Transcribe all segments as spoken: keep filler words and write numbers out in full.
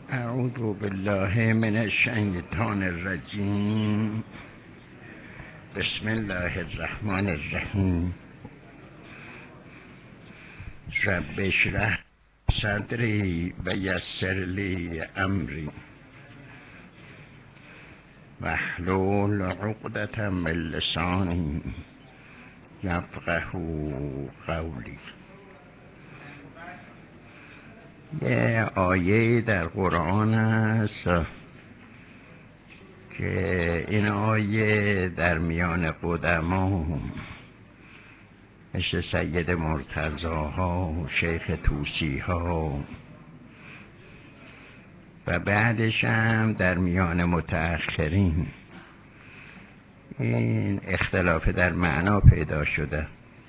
اعوذ بالله من الشیطان الرجیم. بسم الله الرحمن الرحیم. رب اشرح صدری و یسر لی امری واحلل عقدة من لسانی یفقهوا قولی. یه آیه در قرآن است که این آیه در میان قدما مثل سید مرتضاها و شیخ طوسی ها و بعدش هم در میان متأخرین این اختلاف در معنا پیدا شده.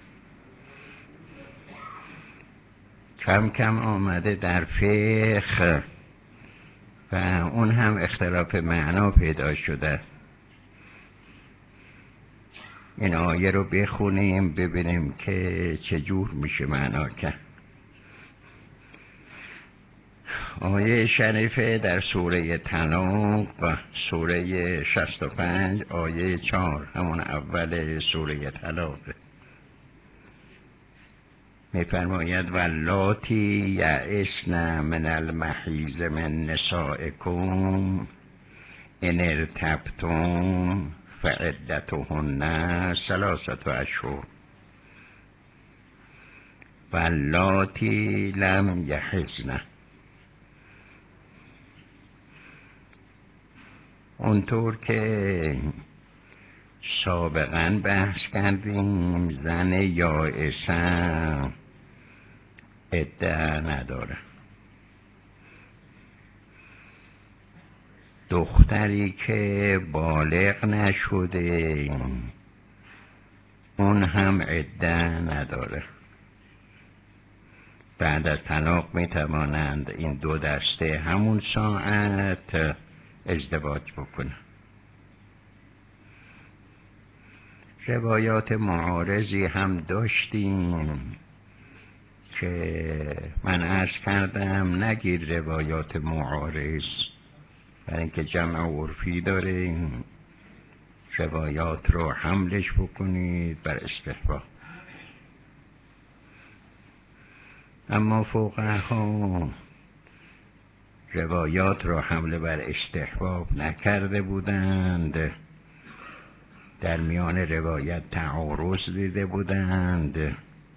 کم کم آمده در فقه و اون هم اختلاف معنا پیدا شده. این آیه رو بخونیم ببینیم که چجور میشه معنا کرد. آیه شریفه در سوره طلاق، سوره شصت و پنج آیه چهار، همون اول سوره طلاق، میفرماید واللاتی یئسن من المحیض من نسائکم ان ارتبتم فعدتهن ثلاثة اشهر واللاتی لم یحضن. اونطور که سابقا بحث کردیم زن یائسه عده نداره. دختری که بالغ نشده اون هم عده نداره. بعد از طلاق می توانند این دو دسته همون ساعت ازدواج بکنن. روایات معارضی هم داشتیم که من عرض کردم نگیر روایات معارض، برای اینکه جمع عرفی داره، روایات رو حملش بکنید بر استحباب. اما فقها روایات رو حمله بر استحباب نکرده بودند، در میان روایت تعارض دیده بودند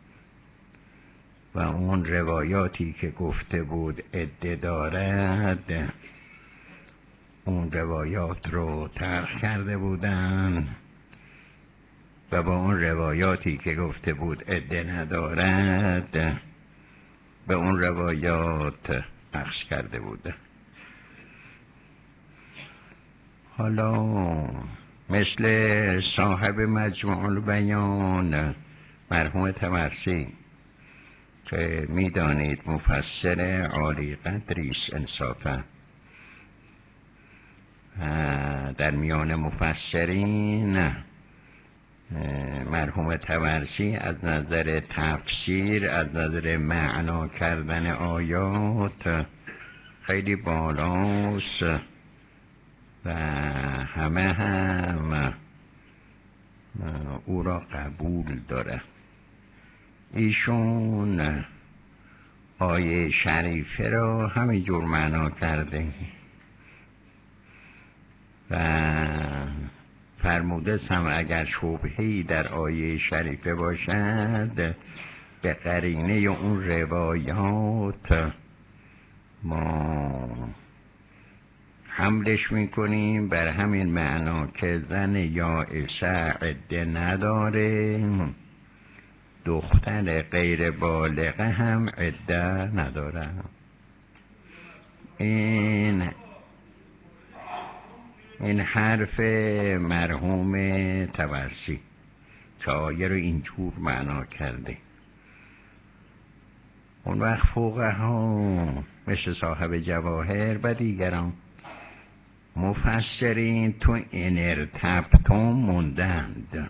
و اون روایاتی که گفته بود عده دارد اون روایات رو ترک کرده بودند و با اون روایاتی که گفته بود عده ندارد به اون روایات اخذ کرده بودند. حالا مثل صاحب مجموع البیان مرحوم طبرسی که میدانید مفسر عالی قدریست انصافا، در میان مفسرین مرحوم طبرسی از نظر تفسیر، از نظر معنا کردن آیات خیلی بالاست و همه هم او را قبول داره. ایشون آیه شریفه را همینجور معنا کرده و فرموده هم اگر شبهه‌ای در آیه شریفه باشد به قرینه اون روایات ما حملش میکنیم بر همین معنا که زن یائسه عده نداره، دختر غیر بالغه هم عده نداره. این این حرف مرحوم طبرسی که آیه رو اینجور معنا کرده. اون وقت فقها مثل صاحب جواهر و دیگران مفسرین تو این ارتبتم موندند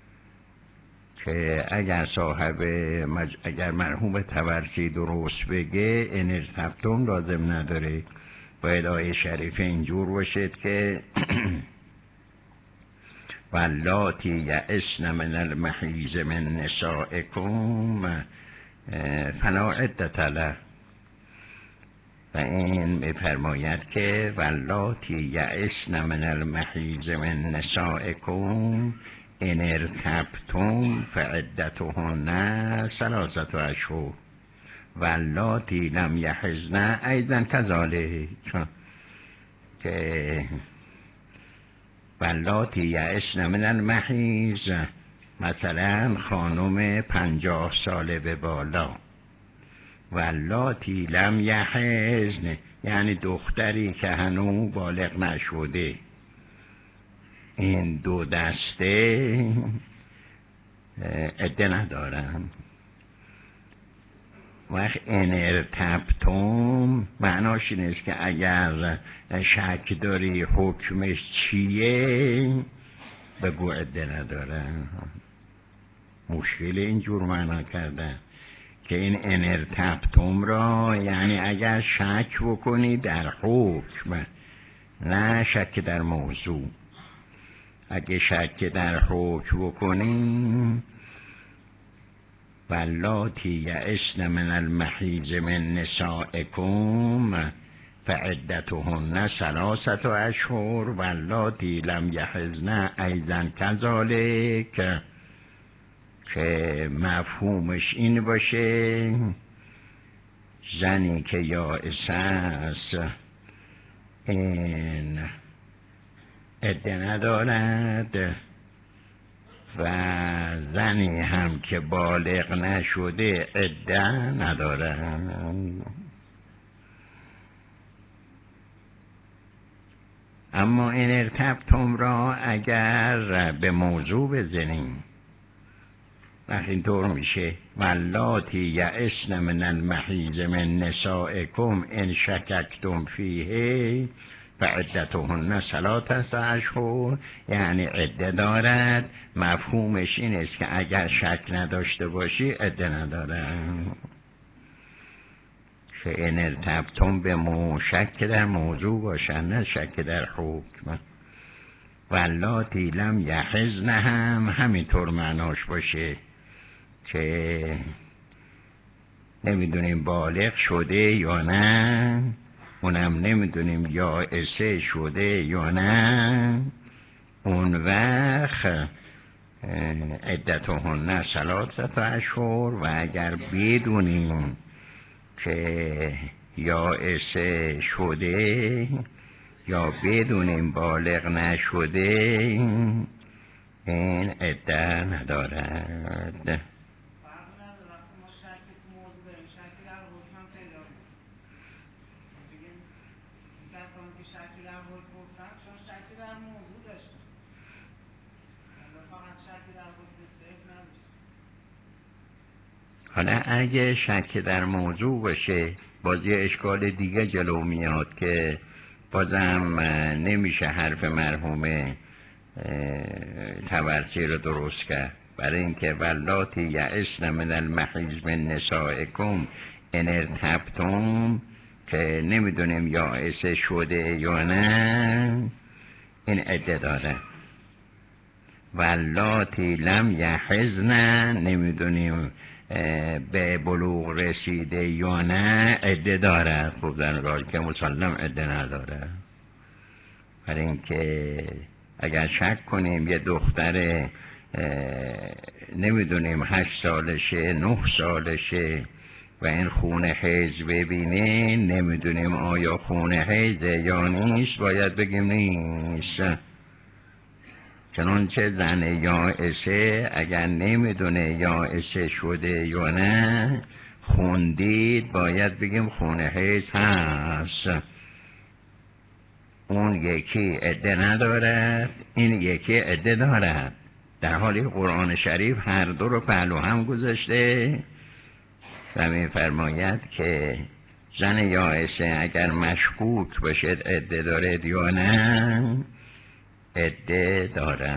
که اگر صاحب مج... اگر مرحوم طبرسی درست بگه این ارتبتم لازم نداره، باید آیه شریفه اینجور باشد که واللاتی یئسن من المحیض من نسائکم فلا عدة له، و این می‌فرماید که واللاتی یئسن من المحیض من نسائکم ان ارتبتم فعدتهن ثلاثة اشهر واللاتی لم یحضن ایضا کذالک، که واللاتی یئسن من المحیض مثلا خانم پنجاه ساله به بالا، واللاتی لم یحضن یعنی دختری که هنوز بالغ نشده، این دو دسته عده ندارن. وقت ان ارتبتم معناش این است که اگر شک داری حکمش چیه بگو عده ندارن. مشکل اینجور معنا کردن که این ان ارتبتم را یعنی اگر شک بکنی در حکم، نه شک در موضوع. اگه شک در حکم بکنی واللاتی یئسن من المحیض من نسائکم فعدتهن ثلاثة اشهر واللاتی لم یحضن ایضا کذالک، که مفهومش این باشه زنی که یائسه است این عده ندارد و زنی هم که بالغ نشده عده ندارد. اما این ارتبتم را اگر به موضوع بزنیم وقت اینطور میشه واللاتی یئسن من المحیض من نسائکم ان شککتم فیه فعدتهن ثلاثة اشهر، یعنی عده دارد. مفهومش این است که اگر شک نداشته باشی عده ندارد. که ان ارتبتم به مو شک در موضوع باشن نه شک در حکم. واللاتی لم یحضن هم همینطور معناش باشه که نمیدونیم بالغ شده یا نه، اونم نمیدونیم یائسه شده یا نه، اون وقت عدتهن ثلاثة اشهر. و اگر بدونیم که یائسه شده یا بدونیم بالغ نشده این عده ندارد. شکی در حکم گفتن چون شکی در موضوع داشتن فقط شکی در حکم صرف نداشتن. حالا اگه شک در موضوع باشه باز یه اشکال دیگه جلو میاد که بازم نمیشه حرف مرحوم طبرسی رو درست کرد، برای اینکه واللاتی یئسن من المحیض من نسائکم ان ارتبتم که نمیدونیم یائسه شده یا نه این عده داره. واللاتی لم یحضن نمیدونیم به بلوغ رسیده یا نه عده دارد. خب در حالی که مسلم عده نداره. برای اینکه اگر شک کنیم یه دختر نمیدونیم هشت سالشه نه سالشه و این خون حیض ببینه نمیدونیم آیا خون حیضه یا نیست، باید بگیم نیست. چنانچه زن یائسه اگر نمیدونه یائسه شده یا نه خوندید باید بگیم خون حیض هست. اون یکی عده ندارد این یکی عده دارد، در حالی قرآن شریف هر دو رو پهلو هم گذاشته و می‌فرماید که زن یائسه اگر مشکوک باشد عده دارد یا نه عده دارد.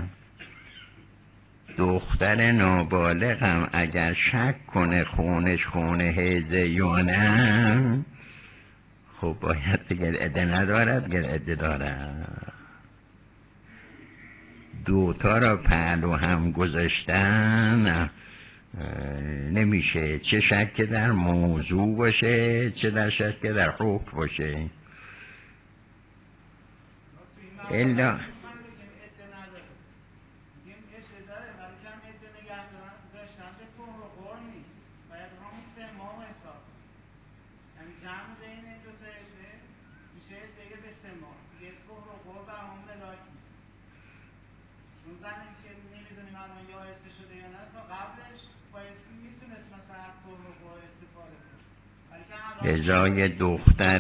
دختر نابالغ هم اگر شک کنه خونش خون حیضه یا نه خب باید بگه عده ندارد، بگه عده دارد. دوتا را پهلو هم گذاشتن نمیشه، چه شک در موضوع باشه چه در شک در حکم باشه. الا یعنی جمع بین این دو تا عده میشه دیگه به سه ماه دیگه کفر و قرب بر هم ملاک نیست. چون زنی که نمیدونیم الان یا استه شده یا نه، تا قبلش بایستی میتونست مثلا از کفر و قرب استفاده کنه. ازای دختر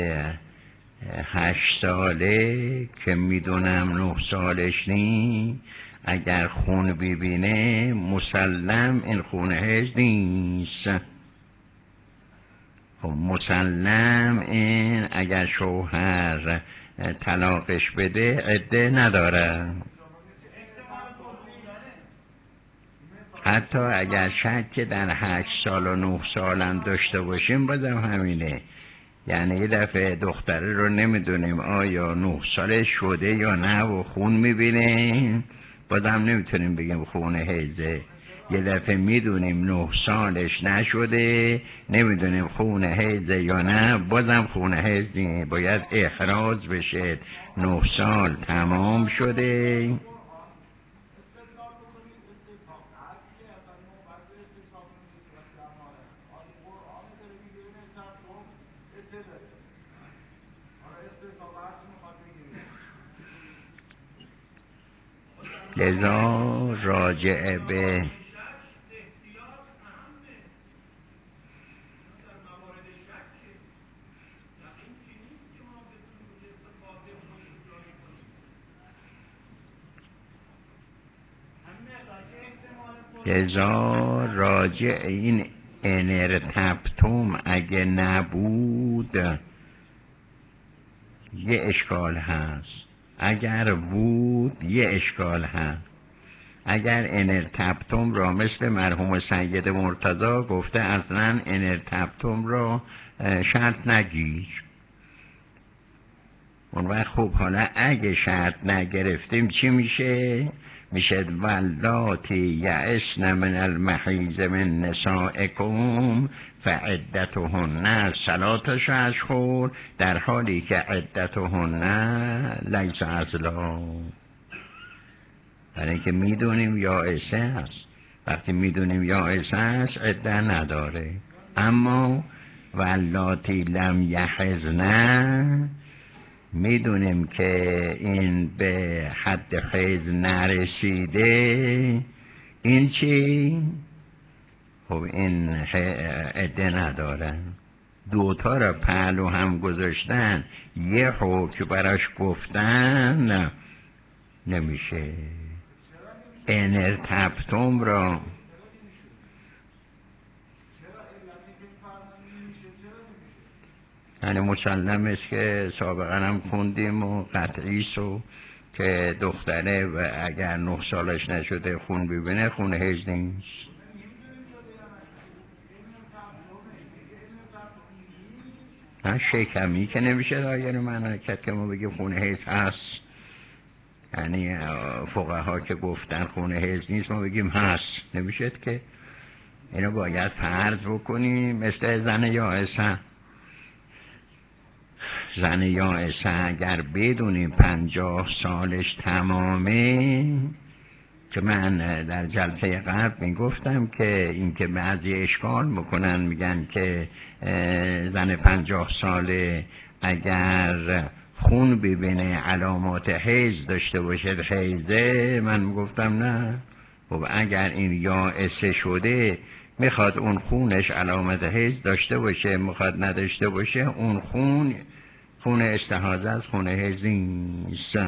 هشت ساله که میدونم نه سالش نی، اگر خون ببینه مسلم این خون هز نیست. خب مسلم این اگر شوهر طلاقش بده عده نداره. حتی اگر شک در هشت سال و نه سالم داشته باشیم بازم همینه. یعنی یه دفعه دختره رو نمیدونیم آیا نه سالش شده یا نه و خون میبینیم، بازم نمیتونیم بگیم خون حیضه. یه دفعه میدونیم نه سالش نشده، نمیدونیم خون حیضه یا نه، بازم خون حیض نیست، باید احراز بشه نه سال تمام شده. لذا راجع به لذا راجع این انرتبتم اگه نبود یه اشکال هست، اگر بود یه اشکال هست. اگر انرتبتم را مثل مرحوم سید مرتضی گفته اصلا انرتبتم را شرط نگیر، اون وقت خوب حالا اگه شرط نگرفتیم چی میشه؟ میشه ولاتی یئسن من المحیض من نسائکم فعدتهن ثلاث اشهر، در حالی که عدتهن لیس ازلا. برای اینکه میدونیم یائسه است، وقتی میدونیم یائسه است عده نداره. اما ولاتی لم یحضن میدونیم که این به حد حیض نرسیده، این چی؟ خب این عده ندارن. دوتا را پهلو هم گذاشتن یه حکم براش گفتن نمیشه. انرتبتم را یعنی مسلم است که سابقا هم خوندیم و قطعی سو که دختره و اگر نه سالش نشده خون ببینه خون حیض نیست. نه شکمی که نمیشه دایر مملکت که ما بگیم خون حیض هست. یعنی فقها که گفتن خون حیض نیست ما بگیم هست، نمیشه که. اینو باید فرض بکنیم مثل زن یائسه. زن یائسه اگر بدونیم پنجاه سالش تمامه، که من در جلسه قبل میگفتم که این که بعضی اشکال میکنن میگن که زن پنجاه ساله اگر خون ببینه علامات حیض داشته باشه حیضه، من میگفتم نه. خب اگر این یائسه شده میخواد اون خونش علامت حیض داشته باشه، میخواد نداشته باشه، اون خون خون استحاضه از خون حیض نیست.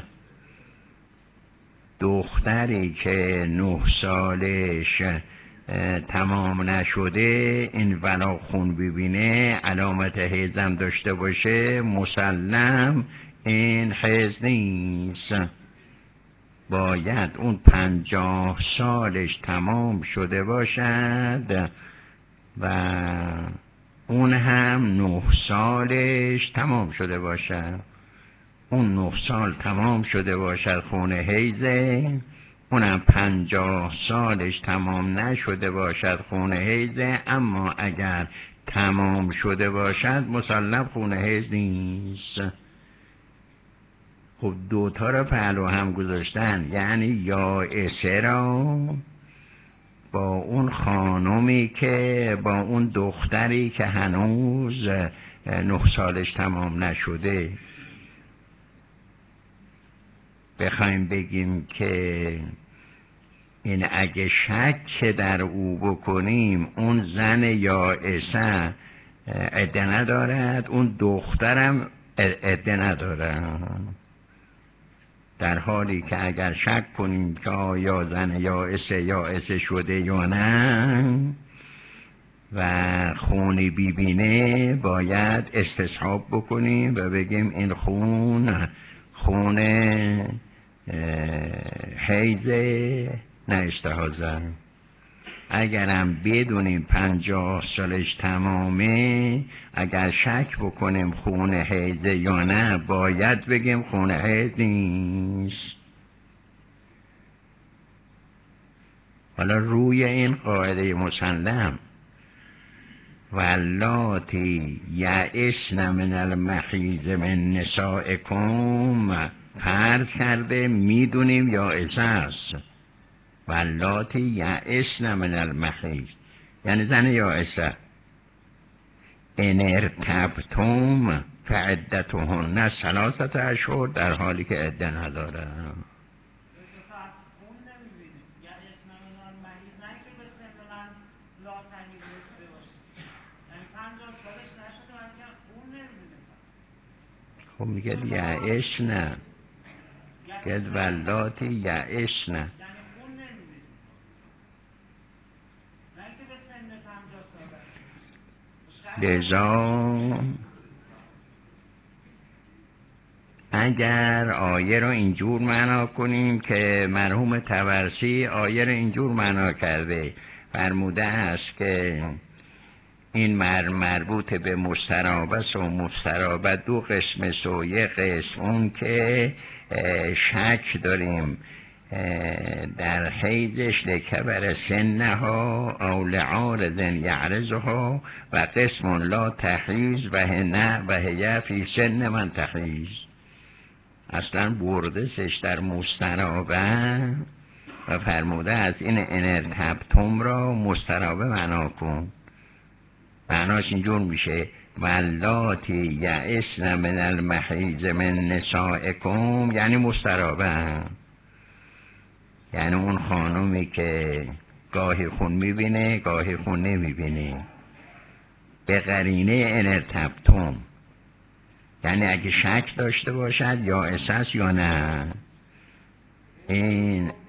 دختری که نه سالش تمام نشده این ولا خون ببینه علامت حیضم داشته باشه مسلم این حیض نیست. باید اون پنجاه سالش تمام شده باشد و اون هم نه سالش تمام شده باشد، اون نه سال تمام شده باشد خون حیزه، اونم پنجاه سالش تمام نشده باشد خون حیزه، اما اگر تمام شده باشد مسلم خون حیز نیست. خب دوتا را پهلو هم گذاشتن، یعنی یائسه را با اون خانومی که با اون دختری که هنوز نه سالش تمام نشده بخوایم بگیم که این اگه شک در او بکنیم اون زن یائسه عده ندارد، اون دخترم عده ندارد، در حالی که اگر شک کنیم که آیا زن یائسه یائسه شده یا نه و خونی بیبینه باید استصحاب بکنیم و بگیم این خون خون حیزه نه استحاضه. اگرم بدونیم پنجاه سالش تمامه، اگر شک بکنیم خون حیزه یا نه باید بگیم خون حیز نیست. حالا روی این قاعده مسلم واللاتی یئسن من المحیض من نسائکم فرض کرده میدونیم یائسه است. واللاتی یئسن من المحیض یعنی زن یائسه، ان ارتبتم فعدتهن ثلاثه اشهر، در حالی که عده نداره. خب میگه یئسن، گد واللاتی یئسن، لذا اگر آیه رو اینجور معنا کنیم که مرحوم طبرسی آیه رو اینجور معنا کرده، فرموده است که این مر مربوط به مسترابه و مسترابه دو قسم و یک قسم اون که شک داریم در حیزش لکبر سنها او لعارض یعرضها، و قسم لا تحیز و نه و هی فی سن من تحیز. اصلا بردشش در مسترابه و فرموده از این انرتبتم را مسترابه معنا کن. معناش اینجور میشه واللاتی یئسن من المحیض من نسائکم، یعنی مسترابه، یعنی اون خانومی که گاهی خون میبینه گاهی خون نمیبینه به قرینه انرتبتم، یعنی اگه شک داشته باشد یا اساس یا نه. این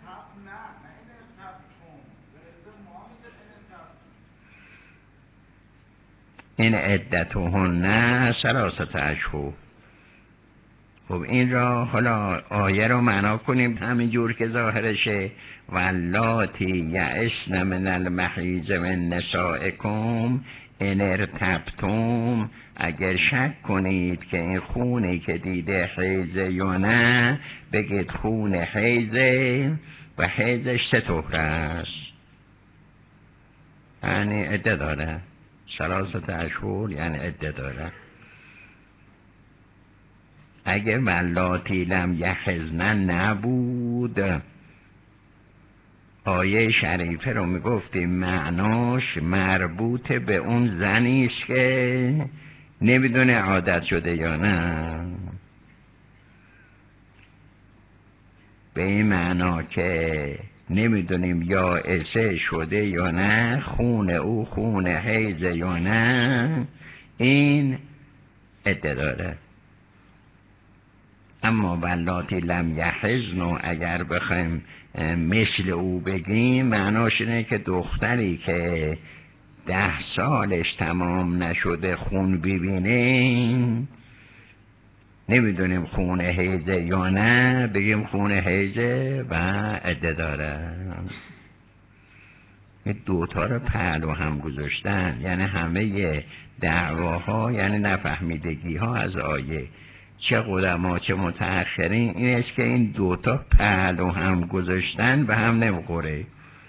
این عدتهن ثلاثه اشهر. خب این را حالا آیه رو معنا کنیم همین جور که ظاهرشه واللاتی یئسن من المحیض من نسائکم ان ارتبتم، اگر شک کنید که این خونی که دیده حیضه یا نه بگید خون حیضه و حیضش سه طهر است، یعنی عده داره، ثلاثه اشهر یعنی عده داره. اگر واللاتی لم یحضن نبود، آیه شریفه رو میگفتیم معناش مربوط به اون زنی است که نمیدونه عادت شده یا نه، به این معنا که نمیدونیم یا اسه شده یا نه، خون او خون حیضه یا نه، این عده داره. اما واللاتی لم یحضن اگر بخوایم مثل او بگیم معناش اینه که دختری که ده سالش تمام نشده خون ببینه، نمیدونیم خون حیضه یا نه، بگیم خون حیضه و عده داره. این دوتا رو پهلو هم گذاشتن، یعنی همه دعواها، یعنی نفهمیدگی ها از آیه، چه قدما چه متأخرین، این است که این دوتا پهلو هم گذاشتن به هم نمیخوره.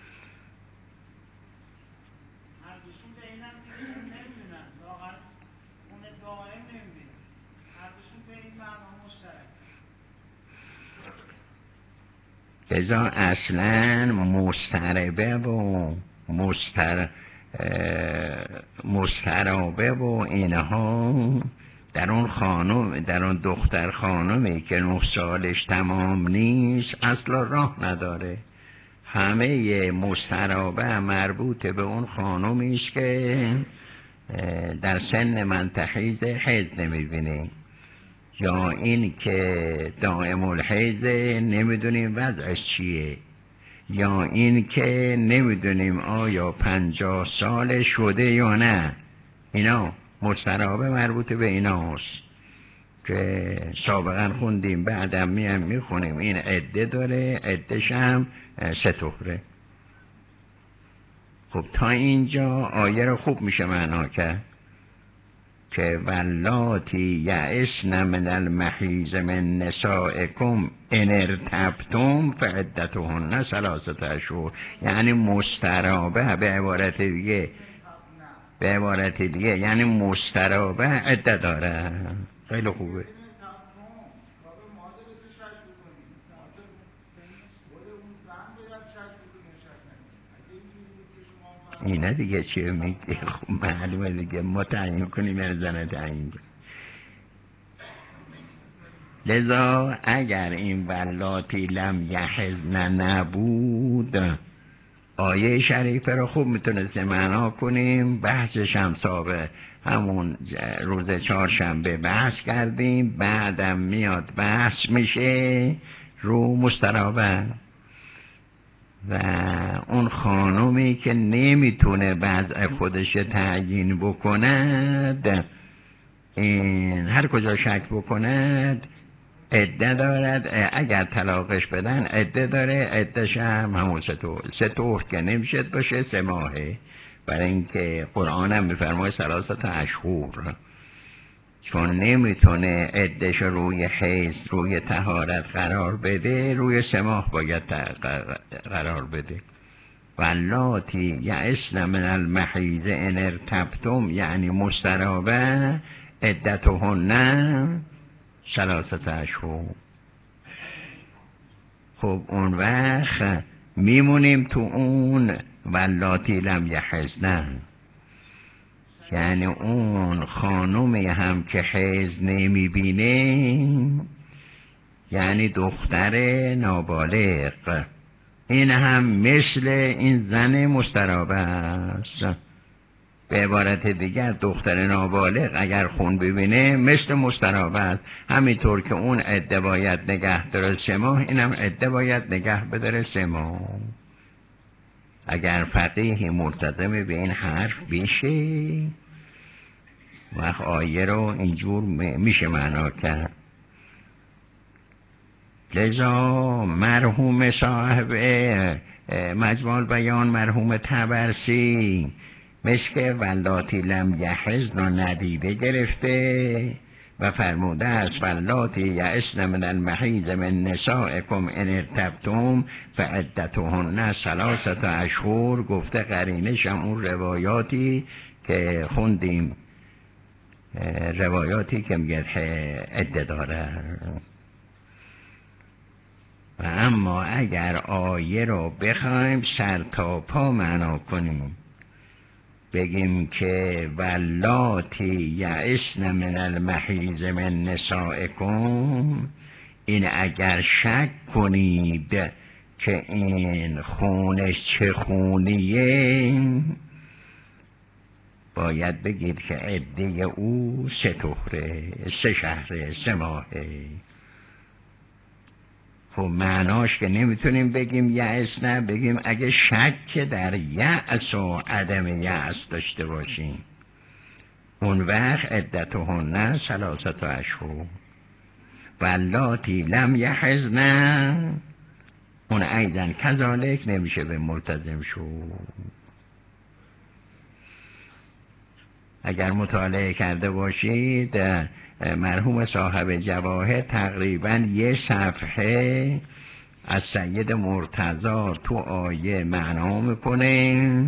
لذا اصلا مستربه و مستر مسترابه و اینها در اون خانم، در اون دختر خانمی که نه سالش تمام نیست اصلا راه نداره. همه مسترابه مربوط به اون خانمی است که در سن منتحیز حیض نمیبینه، یا این که دائم الحیض نمیدونیم وضعش چیه، یا این که نمیدونیم آیا پنجاه سال شده یا نه. اینا مسترابه مربوط به اینا هست که سابقا خوندیم، بعدم میم میخونیم. این عده داره، عدهش هم سه طهره. خب تا اینجا آیه رو خوب میشه معنا کرد که واللاتی یئسن من المحیض من نسائکم ان ارتبتم فعدتهن ثلاثه اشهر. یعنی مسترابه، به عبارت دیگه به عبارت دیگه یعنی مسترابه عده داره. خیلی خوبه. اینا دیگه چیه میگه؟ خب معلومه دیگه، ما تعیین کنیم یا زنه تعیین کنیم. لذا اگر این ولاتی لم یحزن نبود، آیه شریفه رو خوب میتونستیم معنا کنیم. بحثش هم سابه همون روز چهارشنبه بحث کردیم، بعدم میاد بحث میشه رو مسترابه و اون خانومی که نمیتونه وضع خودش تعیین بکند، این هر کجا شک بکند عده دارد. اگر طلاقش بدن عده داره، عدهش هم همون سه طهر. سه طهر که نمیشد باشه سه ماهه، برای اینکه قرآن هم میفرماید ثلاثه اشهر، چون نمیتونه عدهش روی حیض روی طهارت قرار بده، روی سه ماه باید قرار بده. واللاتی یئسن من المحیض ان ارتبتم یعنی مسترابه عدتهن ثلاثه اشهر. خب اون وقت میمونیم تو اون واللاتی لم یحضن، یعنی اون خانومی هم که حیض نمیبینه، یعنی دختر نابالغ، این هم مثل این زن مسترابه است. به عبارت دیگر دختر نابالغ اگر خون ببینه مثل مسترابه است. همینطور که اون عده باید نگه داره سه ماه، اینم عده باید نگه بداره سه ماه. اگر فقیه ملتزم به این حرف بشه، وقت آیه رو اینجور میشه معنا کرد. لذا مرحوم صاحب مجموع البیان، مرحوم طبرسی، مثل که واللاتی لم یحضن رو ندیده گرفته و فرموده است واللاتی یئسن من المحیض من نسائکم ان ارتبتم فعدتهن ثلاثه اشهر. گفته قرینش هم اون روایاتی که خوندیم، روایاتی که میگه عده داره. و اما اگر آیه رو بخوایم سر تا پا معنا کنیم، بگیم که واللاتی یئسن من المحیض من نسائکم، این اگر شک کنید که این خونش چه خونیه، باید بگید که عده او سه طهره، سه شهره، سه ماهه. خب معناش که نمیتونیم بگیم یأس، نه بگیم اگه شک در یأس و عدم یأس داشته باشیم، اون وقت عدتهن ثلاثه اشهر. واللاتی لم یحضن، اون ایضا کذالک نمیشه به ملتزم شد. اگر مطالعه کرده باشید مرحوم صاحب جواهر تقریبا یه صفحه از سید مرتضی تو آیه معنا میکنه،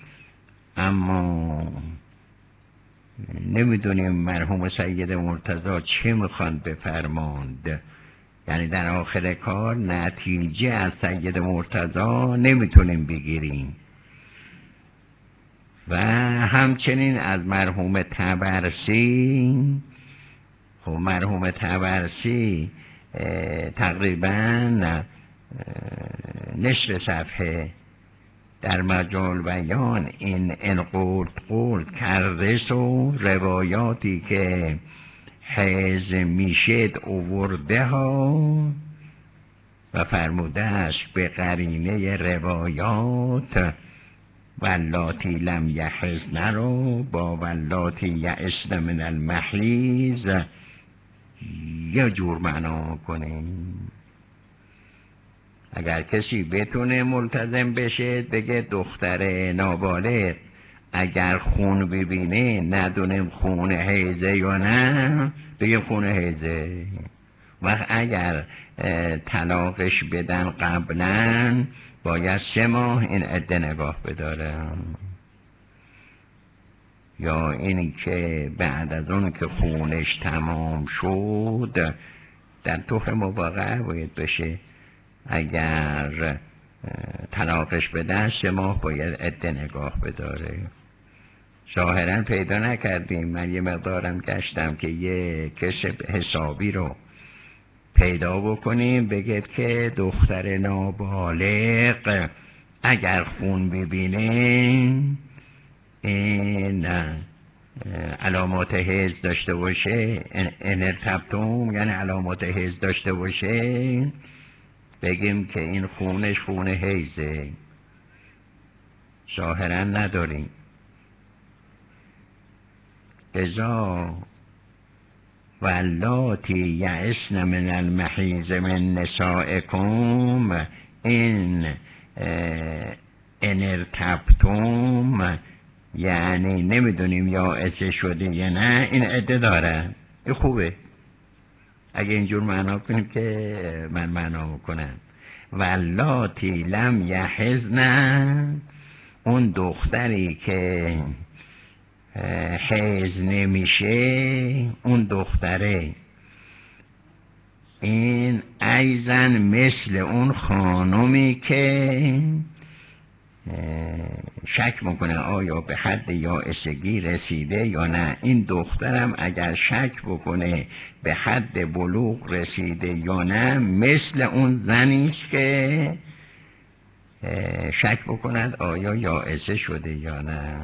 اما نمیدونیم مرحوم سید مرتضی چه میخوان بفرماند. یعنی در آخر کار نتیجه از سید مرتضی نمیتونیم بگیریم. و همچنین از مرحوم طبرسی. خب مرحوم طبرسی تقریبا نصف صفحه در مجال بیان این انقورد قورد کرده سو روایاتی که حیز میشد اوورده ها و فرموده است به قرینه روایات واللاتی لم یحزن رو با واللاتی یئسن من المحیض یه جور معنا کنیم. اگر کسی بتونه ملتزم بشه بگه دختر نابالغ اگر خون ببینه ندونیم خون حیضه یا نه، بگیم خون حیضه. و اگر طلاقش بدن قبلا باید سه ماه این عده نگاه بداره. یا این که بعد از اون که خونش تمام شد در طهر مواقعه باید بشه. اگر طلاقش بدن سه ماه باید عده نگاه بداره. ظاهرا پیدا نکردیم. من یه مقدارم گشتم که یه کس حسابی رو پیدا بکنیم بگید که دختر نابالغ اگر خون ببینه این علامات حیض داشته باشه، انرتبتم یعنی علامات حیض داشته باشه، بگیم که این خونش خون حیضه. ظاهرا نداریم. ازا واللاتی یئسن من المحیض من نسائکم این انرتبتم یعنی نمیدونیم یا عده شده یا نه، این عده داره. این خوبه اگه اینجور معنا کنیم که من معنا میکنم. واللاتی لم یحزن اون دختری که حیض نمیشه، اون دختره این ایزن مثل اون خانومی که شک میکنه آیا به حد یائسگی رسیده یا نه. این دخترم اگر شک بکنه به حد بلوغ رسیده یا نه، مثل اون زنیست که شک بکند آیا یائسه شده یا نه.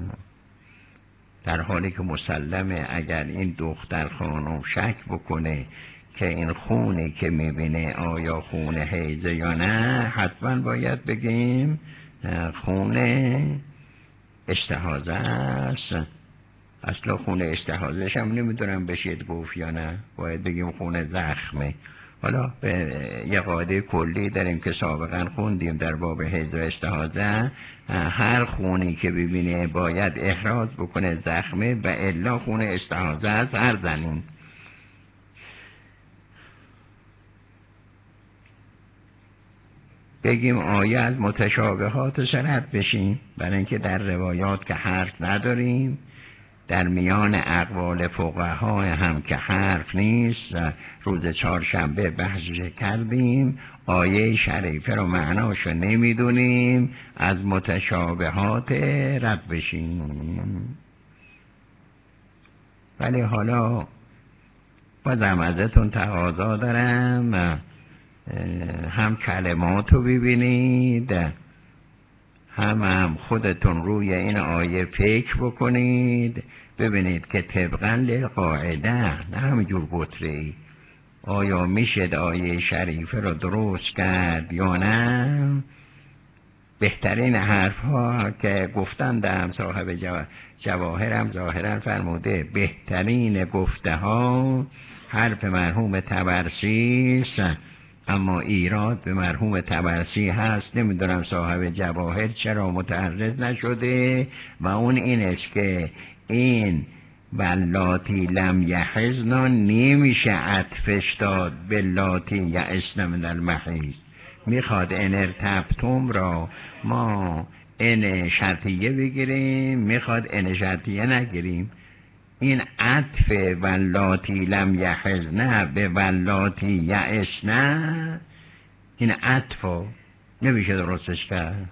در حالی که مسلمه اگر این دختر خانم شک بکنه که این خونی که میبینه آیا خون حیضه یا نه، حتما باید بگیم خون استحاضه است. اصلا خون استحاضهش هم نمیدونم بشید گفت یا نه، باید بگیم خون زخمه. حالا به یه قاعده کلی داریم که سابقا خوندیم در باب حیض و استحاضه، هر خونی که ببینه باید احراز بکنه زخمه و الا خون استحاضه است هر زنی. بگیم آیه از متشابهات رد بشیم، برای اینکه در روایات که حرف نداریم، در میان اقوال فقها هم که حرف نیست. روز چهارشنبه بحثش کردیم، آیه شریفه رو معناشو نمیدونیم، از متشابهات رد بشیم. ولی حالا بازم ازتون تقاضا دارم هم کلمات رو ببینید، هم هم خودتون روی این آیه فکر بکنید، ببینید که طبقاً للقاعده نه همینجور بطری آیا میشه آیه شریفه رو درست کرد یا نه. بهترین حرف ها که گفتندم صاحب جواهرم ظاهرا فرموده بهترین گفته ها حرف مرحوم طبرسی است، اما ایراد به مرحوم طبرسی هست. نمیدونم صاحب جواهر چرا متعرض نشده و اون این است که این واللاتی لم یحضن نمیشه عطفش داد به لاتی یئسن من المحیض. میخواد ان ارتبتم را ما ان شرطیه بگیریم، میخواد ان شرطیه نگیریم. این عطف واللاتی لم یحضن به واللاتی یئسن، این عطف نمیشه درستش کرد.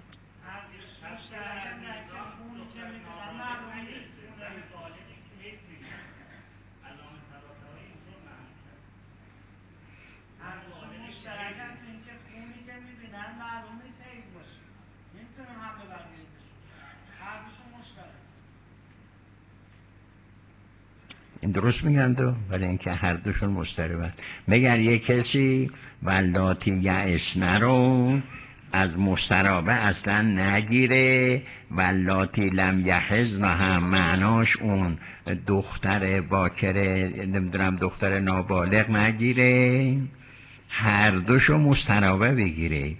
این درست میگن دو، ولی اینکه هر دوشون مضطربن. مگر یک کسی واللاتی یئسن رو از مضطربه اصلا نگیره، واللاتی لم یحضن هم معناش اون دختر باکره نمیدونم دختر نابالغ نگیره، هر دوشو مضطربه بگیره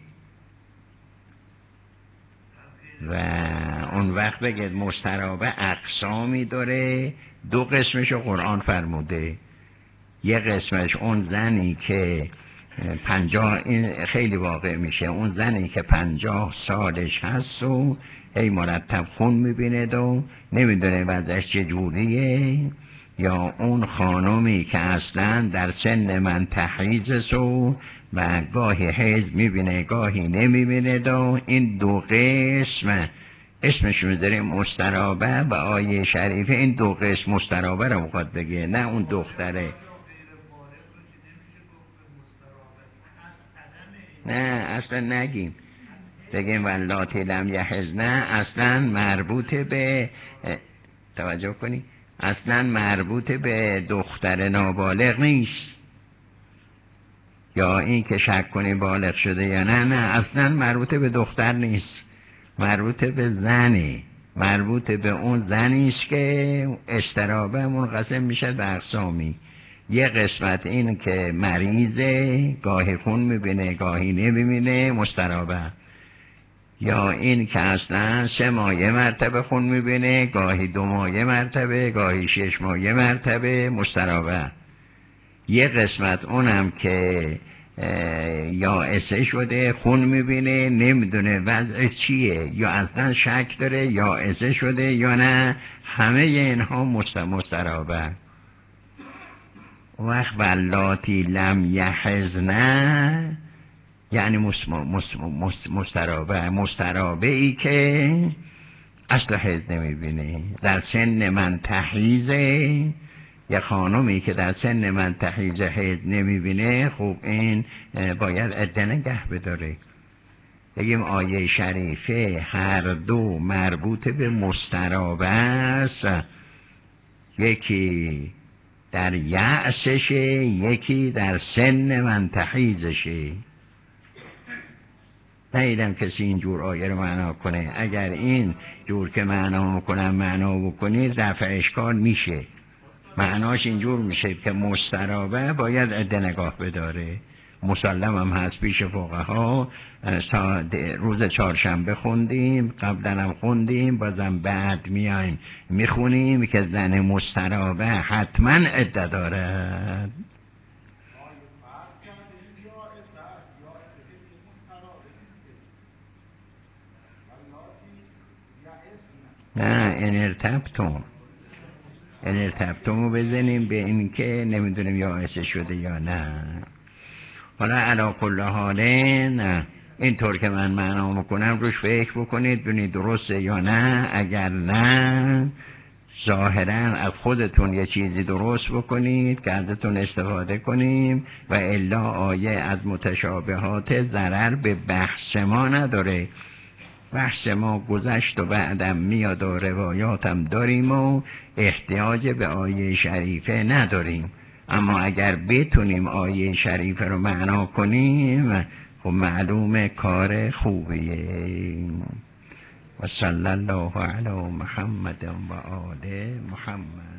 و اون وقت بگید مضطربه اقسامی داره، دو قسمشو قرآن فرموده. یه قسمش اون زنی که پنجاه، این خیلی واقع میشه، اون زنی که پنجاه سالش هست و هی مرتب خون میبینه و نمیدونه وضعش چجوریه، یا اون خانومی که اصلا در سن من تحیزه و و گاهی حیض میبینه گاهی نمیبینه و این دو قسم اسمش میذاریم مسترابه. و آیه شریفه این دو قسم مسترابه رو میخواد بگه، نه اون دختره. نه اصلا نگیم، بگیم واللاتی لم یحضن اصلا مربوط به، توجه کنی، اصلا مربوط به دختر نابالغ نیست. یا این که شک کنی بالغ شده یا نه، نه اصلا مربوط به دختر نیست، مربوط به زنی، مربوط به اون زنی است که استرابه منقسم میشه به اقسامی. یه قسمت این که مریضه، گاهی خون میبینه گاهی نمیبینه، مسترابه. یا این که اصلا سه ماه مرتبه خون میبینه، گاهی دو ماه مرتبه، گاهی شش ماه مرتبه، مسترابه. یه قسمت اونم که یائسه شده، خون میبینه نمیدونه وضع چیه، یا اصلا شک داره یائسه شده یا نه، همه اینها مسترابه. وقت واللاتی لم یحضن یعنی مسترابه، مسترابه ای که اصلا حیض نمیبینه، در سن من تحیزه. یه خانومی که در سن من تحیزه حیض نمیبینه، خب این باید عده نگه بداره. بگیم آیه شریفه هر دو مربوط به مسترابه است، یکی در یأسشه، یکی در سن من تحیزشه. نیدم کسی اینجور آیه رو معنا کنه. اگر این جور که معنا میکنم معنا بکنید رفع اشکال میشه. معناش اینجور میشه که مسترابه باید عده نگاه بداره. مسلم هم هست پیش فقها، روز چهارشنبه خوندیم، قبلا هم خوندیم، بازم بعد میایم میخونیم که زن مسترابه حتما عده دارد. نه ان ارتبتم، ان ارتبتم رو بزنیم به این که نمیدونیم یائسه شده یا نه. حالا علی کل حال نه اینطور که من معنا میکنم روش فکر بکنید ببینید درسته یا نه. اگر نه ظاهرا از خودتون یه چیزی درست بکنید که ازتون استفاده کنیم، و الا آیه از متشابهات ضرر به بحث ما نداره. بحث ما گذشت و بعدم میاد و روایاتم داریم و احتیاج به آیه شریفه نداریم. اما اگر بتونیم آیه شریفه رو معنا کنیم، خب معلومه کار خوبیه. و صلی الله علی محمد و آل محمد.